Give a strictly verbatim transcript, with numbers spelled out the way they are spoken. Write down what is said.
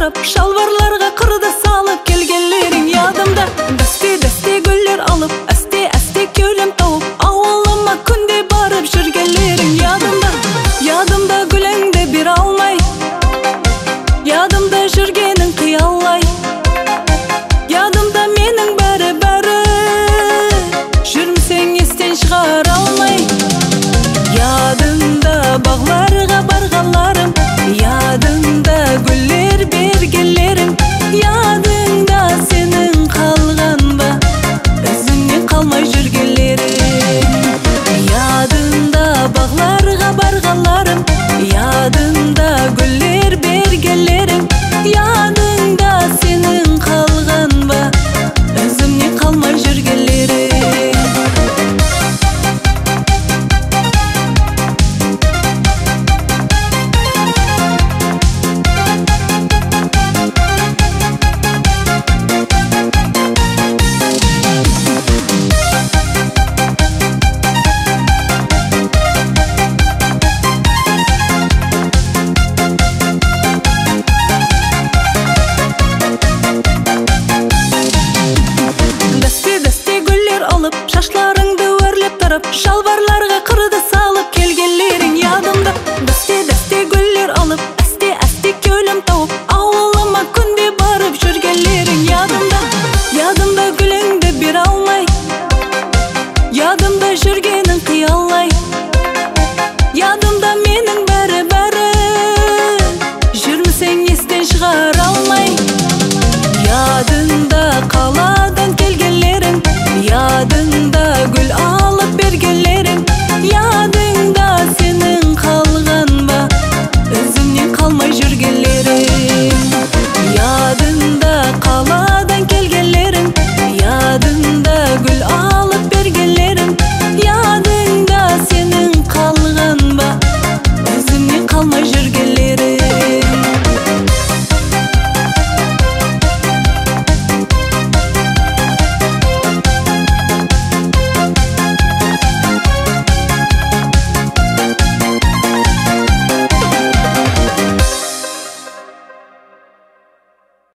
тұрып, шалбарларға қырды салып келгенлерің ядымда. Дәсте-дәсте гүлдер алып, әсте-әсте кеулем тауып, ауылыма күнде барып жүргенлерің ядымда. Ядымда гүліңді бір алмай, ядымда жүргенің қиялай, ядымда менің бәрі-бәрі, жүрмсең естен шығар алмай. Ядымда бағларға барғанларым, ядымда гүлдер бергенлерім, ядымда сенің қалған ба, өзіңнен қалмай жүргенлерім. Ядымда бағларға барғанларым, ядымда гүлдер бергенлерім, ядымда сенің қалған ба, өзіңнен қалмай жүргенлерім. Шашларыңды өрлеп тұрып, шалбарлар